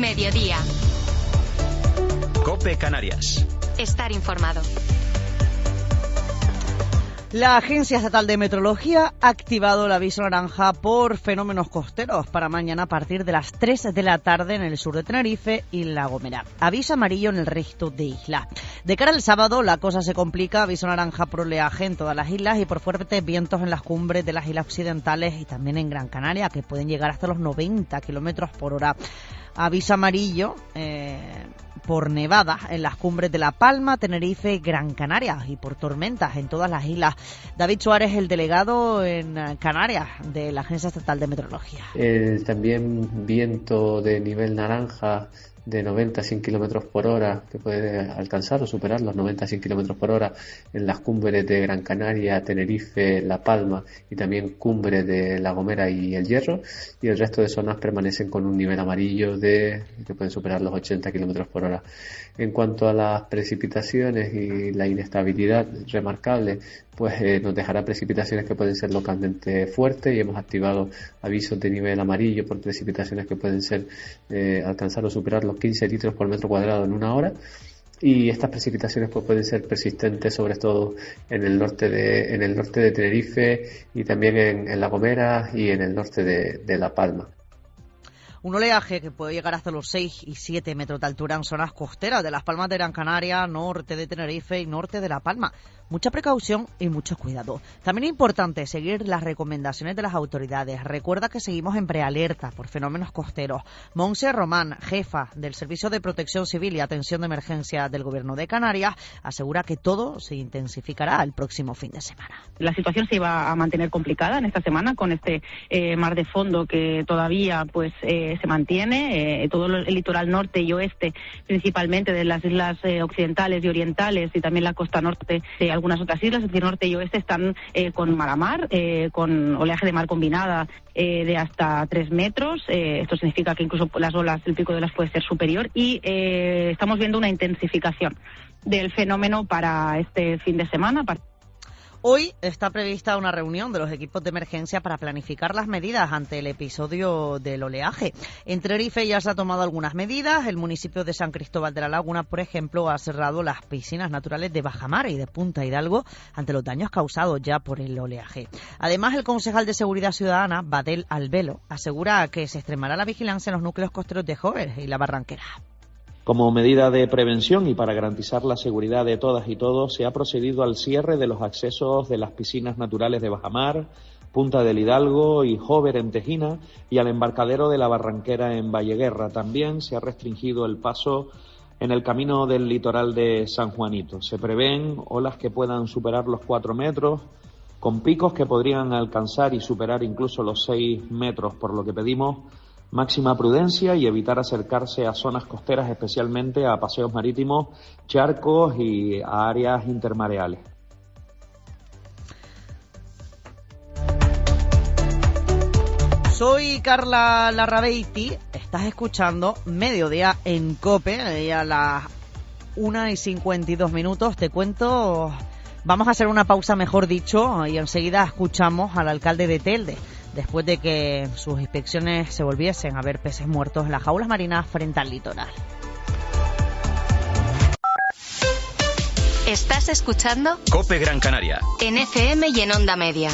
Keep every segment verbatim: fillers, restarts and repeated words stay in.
Mediodía. COPE Canarias. Estar informado. La Agencia Estatal de Meteorología ha activado el aviso naranja por fenómenos costeros para mañana a partir de las tres de la tarde en el sur de Tenerife y La Gomera. Aviso amarillo en el resto de islas. De cara al sábado la cosa se complica. Aviso naranja por oleaje en todas las islas y por fuertes vientos en las cumbres de las islas occidentales y también en Gran Canaria, que pueden llegar hasta los noventa kilómetros por hora. Aviso amarillo eh, por nevadas en las cumbres de La Palma, Tenerife y Gran Canaria y por tormentas en todas las islas. David Suárez, el delegado en Canarias de la Agencia Estatal de Meteorología. Eh, también viento de nivel naranja de noventa a cien kilómetros por hora, que puede alcanzar o superar los noventa a cien kilómetros por hora en las cumbres de Gran Canaria, Tenerife, La Palma y también cumbres de La Gomera y El Hierro, y el resto de zonas permanecen con un nivel amarillo de que pueden superar los ochenta kilómetros por hora. En cuanto a las precipitaciones y la inestabilidad remarcable, pues eh, nos dejará precipitaciones que pueden ser localmente fuertes y hemos activado avisos de nivel amarillo por precipitaciones que pueden ser eh, alcanzar o superar los quince litros por metro cuadrado en una hora. Y estas precipitaciones pues, pueden ser persistentes sobre todo en el norte de en el norte de Tenerife y también en, en La Gomera y en el norte de, de La Palma. Un oleaje que puede llegar hasta los seis y siete metros de altura en zonas costeras de Las Palmas de Gran Canaria, norte de Tenerife y norte de La Palma. Mucha precaución y mucho cuidado. También es importante seguir las recomendaciones de las autoridades. Recuerda que seguimos en prealerta por fenómenos costeros. Montse Román, jefa del Servicio de Protección Civil y Atención de Emergencia del Gobierno de Canarias, asegura que todo se intensificará el próximo fin de semana. La situación se iba a mantener complicada en esta semana con este eh, mar de fondo que todavía pues eh, se mantiene. Eh, todo el litoral norte y oeste, principalmente de las islas eh, occidentales y orientales y también la costa norte de algunas otras islas, es decir, norte y oeste, están eh, con mala mar, eh, con oleaje de mar combinada eh, de hasta tres metros. Eh, esto significa que incluso las olas, el pico de olas puede ser superior y eh, estamos viendo una intensificación del fenómeno para este fin de semana. Para Hoy está prevista una reunión de los equipos de emergencia para planificar las medidas ante el episodio del oleaje. En Tenerife ya se han tomado algunas medidas. El municipio de San Cristóbal de la Laguna, por ejemplo, ha cerrado las piscinas naturales de Bajamar y de Punta Hidalgo ante los daños causados ya por el oleaje. Además, el concejal de Seguridad Ciudadana, Badel Albelo, asegura que se extremará la vigilancia en los núcleos costeros de Jóvenes y La Barranquera. Como medida de prevención y para garantizar la seguridad de todas y todos, se ha procedido al cierre de los accesos de las piscinas naturales de Bajamar, Punta del Hidalgo y Jover en Tejina y al embarcadero de La Barranquera en Valleguerra. También se ha restringido el paso en el camino del litoral de San Juanito. Se prevén olas que puedan superar los cuatro metros, con picos que podrían alcanzar y superar incluso los seis metros, por lo que pedimos máxima prudencia y evitar acercarse a zonas costeras, especialmente a paseos marítimos, charcos y a áreas intermareales. Soy Carla Larrabeiti, estás escuchando Mediodía en COPE y a las una y cincuenta y dos minutos te cuento, vamos a hacer una pausa mejor dicho y enseguida escuchamos al alcalde de Telde, después de que sus inspecciones se volviesen a ver peces muertos en las jaulas marinas frente al litoral. ¿Estás escuchando? COPE Gran Canaria. En F M y en Onda Media.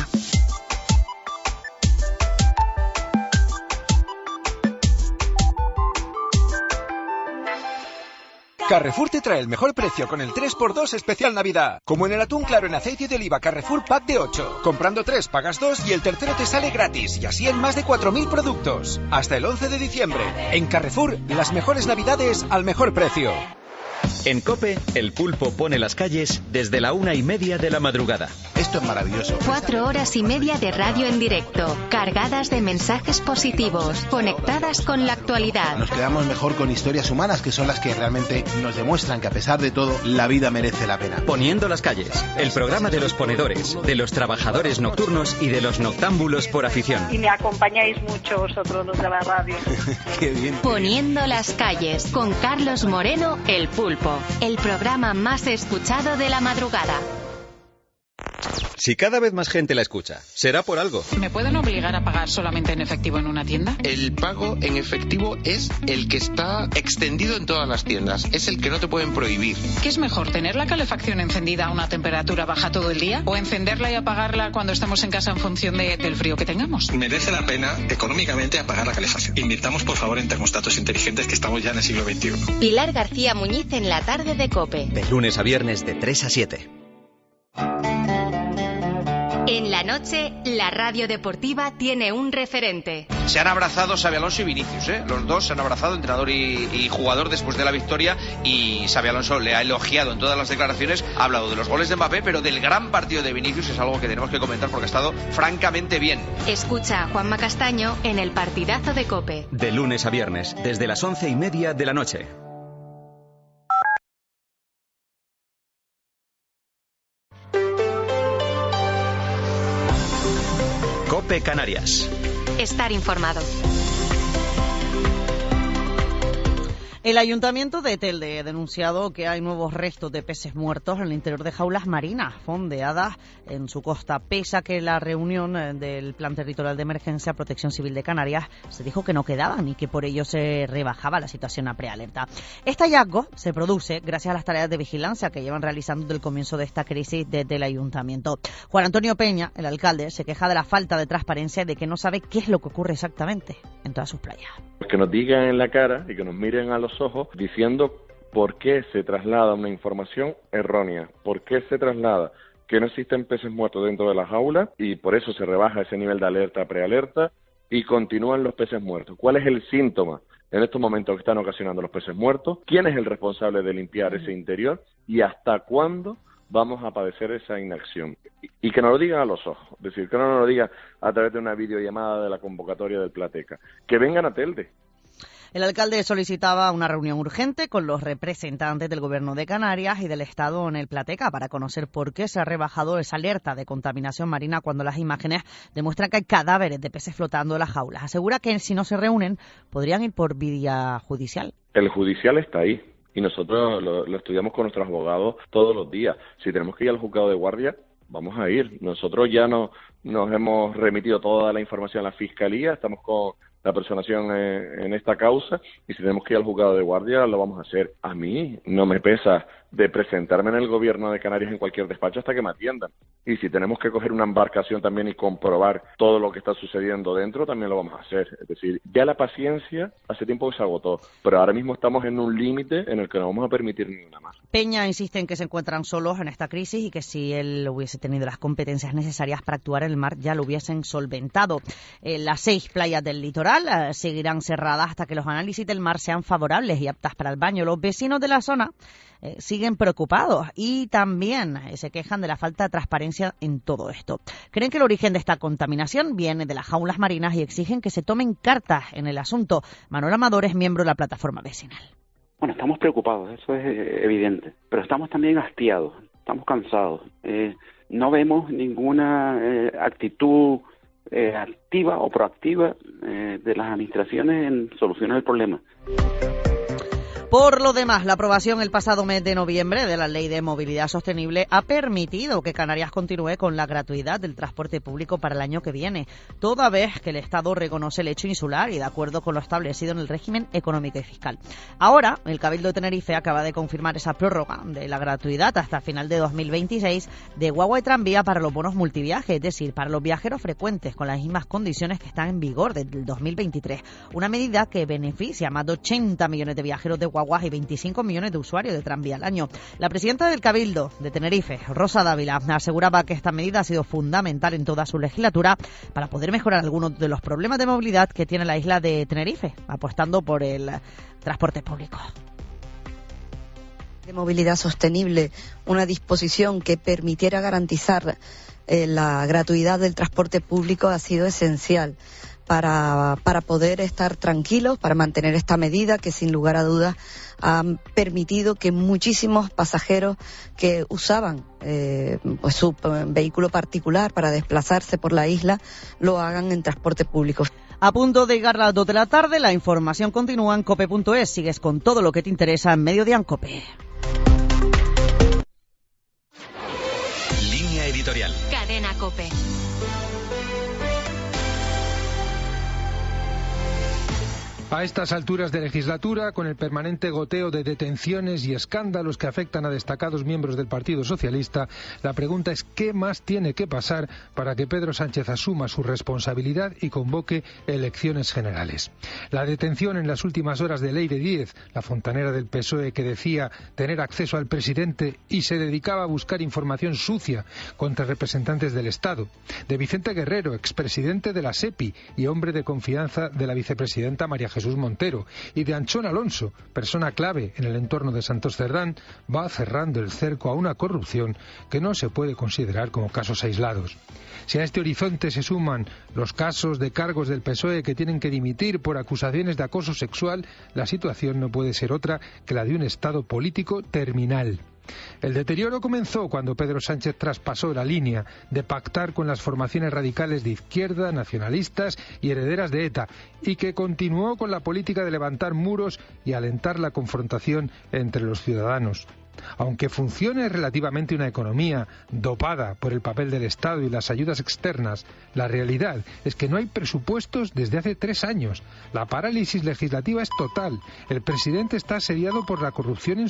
Carrefour te trae el mejor precio con el tres por dos especial Navidad. Como en el atún claro en aceite de oliva Carrefour Pack de ocho. Comprando tres pagas dos y el tercero te sale gratis. Y así en más de cuatro mil productos. Hasta el once de diciembre. En Carrefour, las mejores Navidades al mejor precio. En COPE, el pulpo pone las calles desde la una y media de la madrugada. Esto es maravilloso. Cuatro horas y media de radio en directo, cargadas de mensajes positivos, conectadas con la actualidad. Nos quedamos mejor con historias humanas, que son las que realmente nos demuestran que a pesar de todo, la vida merece la pena. Poniendo las calles, el programa de los ponedores, de los trabajadores nocturnos y de los noctámbulos por afición. Y me acompañáis mucho vosotros los de la radio. Qué bien. Poniendo las calles, con Carlos Moreno, el pulpo. El programa más escuchado de la madrugada. Si cada vez más gente la escucha, será por algo. ¿Me pueden obligar a pagar solamente en efectivo en una tienda? El pago en efectivo es el que está extendido en todas las tiendas. Es el que no te pueden prohibir. ¿Qué es mejor, tener la calefacción encendida a una temperatura baja todo el día o encenderla y apagarla cuando estamos en casa en función de, del frío que tengamos? Merece la pena económicamente apagar la calefacción. Invirtamos, por favor, en termostatos inteligentes, que estamos ya en el siglo veintiuno. Pilar García Muñiz en la tarde de COPE. De lunes a viernes de tres a siete. En la noche, la radio deportiva tiene un referente. Se han abrazado Xabi Alonso y Vinicius, ¿eh? Los dos se han abrazado, entrenador y, y jugador, después de la victoria, y Xabi Alonso le ha elogiado en todas las declaraciones, ha hablado de los goles de Mbappé, pero del gran partido de Vinicius es algo que tenemos que comentar porque ha estado francamente bien. Escucha a Juanma Castaño en el partidazo de COPE. De lunes a viernes, desde las once y media de la noche. COPE Canarias. Estar informado. El Ayuntamiento de Telde ha denunciado que hay nuevos restos de peces muertos en el interior de jaulas marinas fondeadas en su costa, pese a que la reunión del Plan Territorial de Emergencia Protección Civil de Canarias se dijo que no quedaban y que por ello se rebajaba la situación a prealerta. Este hallazgo se produce gracias a las tareas de vigilancia que llevan realizando desde el comienzo de esta crisis desde el Ayuntamiento. Juan Antonio Peña, el alcalde, se queja de la falta de transparencia y de que no sabe qué es lo que ocurre exactamente en todas sus playas. Que nos digan en la cara y que nos miren a los ojos diciendo por qué se traslada una información errónea, por qué se traslada que no existen peces muertos dentro de la jaula y por eso se rebaja ese nivel de alerta a prealerta y continúan los peces muertos. ¿Cuál es el síntoma en estos momentos que están ocasionando los peces muertos? ¿Quién es el responsable de limpiar ese interior? ¿Y hasta cuándo vamos a padecer esa inacción? Y que nos lo digan a los ojos, es decir, que no nos lo digan a través de una videollamada de la convocatoria del Plateca, que vengan a Telde. El alcalde solicitaba una reunión urgente con los representantes del Gobierno de Canarias y del Estado en el Plateca para conocer por qué se ha rebajado esa alerta de contaminación marina cuando las imágenes demuestran que hay cadáveres de peces flotando en las jaulas. Asegura que si no se reúnen podrían ir por vía judicial. El judicial está ahí y nosotros lo, lo estudiamos con nuestros abogados todos los días. Si tenemos que ir al juzgado de guardia, vamos a ir. Nosotros ya no, nos hemos remitido toda la información a la Fiscalía, estamos con la personación en, en esta causa y si tenemos que ir al juzgado de guardia lo vamos a hacer. A mí no me pesa de presentarme en el Gobierno de Canarias en cualquier despacho hasta que me atiendan. Y si tenemos que coger una embarcación también y comprobar todo lo que está sucediendo dentro, también lo vamos a hacer. Es decir, ya la paciencia hace tiempo que se agotó, pero ahora mismo estamos en un límite en el que no vamos a permitir ninguna más. Peña insiste en que se encuentran solos en esta crisis y que si él hubiese tenido las competencias necesarias para actuar en el mar ya lo hubiesen solventado. Eh, las seis playas del litoral eh, seguirán cerradas hasta que los análisis del mar sean favorables y aptas para el baño. Los vecinos de la zona Eh, siguen preocupados y también eh, se quejan de la falta de transparencia en todo esto. Creen que el origen de esta contaminación viene de las jaulas marinas y exigen que se tomen cartas en el asunto. Manuel Amador es miembro de la plataforma vecinal. Bueno, estamos preocupados, eso es eh, evidente, pero estamos también hastiados, estamos cansados. Eh, no vemos ninguna eh, actitud eh, activa o proactiva eh, de las administraciones en solucionar el problema. Por lo demás, la aprobación el pasado mes de noviembre de la Ley de Movilidad Sostenible ha permitido que Canarias continúe con la gratuidad del transporte público para el año que viene, toda vez que el Estado reconoce el hecho insular y de acuerdo con lo establecido en el régimen económico y fiscal. Ahora, el Cabildo de Tenerife acaba de confirmar esa prórroga de la gratuidad hasta final de dos mil veintiséis de guagua y tranvía para los bonos multiviaje, es decir, para los viajeros frecuentes con las mismas condiciones que están en vigor desde el dos mil veintitrés. Una medida que beneficia a más de ochenta millones de viajeros de guagua y veinticinco millones de usuarios de tranvía al año. La presidenta del Cabildo de Tenerife, Rosa Dávila, aseguraba que esta medida ha sido fundamental en toda su legislatura para poder mejorar algunos de los problemas de movilidad que tiene la isla de Tenerife, apostando por el transporte público. De movilidad sostenible, una disposición que permitiera garantizar eh, la gratuidad del transporte público ha sido esencial para, para poder estar tranquilos, para mantener esta medida que sin lugar a dudas ha permitido que muchísimos pasajeros que usaban eh, pues su vehículo particular para desplazarse por la isla lo hagan en transporte público. A punto de llegar a las dos de la tarde, la información continúa en cope punto es. Sigues con todo lo que te interesa en Mediodía en COPE. Línea editorial. Cadena Cadena COPE. A estas alturas de legislatura, con el permanente goteo de detenciones y escándalos que afectan a destacados miembros del Partido Socialista, la pregunta es ¿qué más tiene que pasar para que Pedro Sánchez asuma su responsabilidad y convoque elecciones generales? La detención en las últimas horas de Leire Díez, la fontanera del P S O E que decía tener acceso al presidente y se dedicaba a buscar información sucia contra representantes del Estado, de Vicente Guerrero, expresidente de la SEPI y hombre de confianza de la vicepresidenta María Jesús Jesús Montero, y de Anchón Alonso, persona clave en el entorno de Santos Cerdán, va cerrando el cerco a una corrupción que no se puede considerar como casos aislados. Si a este horizonte se suman los casos de cargos del P S O E que tienen que dimitir por acusaciones de acoso sexual, la situación no puede ser otra que la de un estado político terminal. El deterioro comenzó cuando Pedro Sánchez traspasó la línea de pactar con las formaciones radicales de izquierda, nacionalistas y herederas de ETA, y que continuó con la política de levantar muros y alentar la confrontación entre los ciudadanos. Aunque funcione relativamente una economía dopada por el papel del Estado y las ayudas externas, la realidad es que no hay presupuestos desde hace tres años. La parálisis legislativa es total. El presidente está asediado por la corrupción en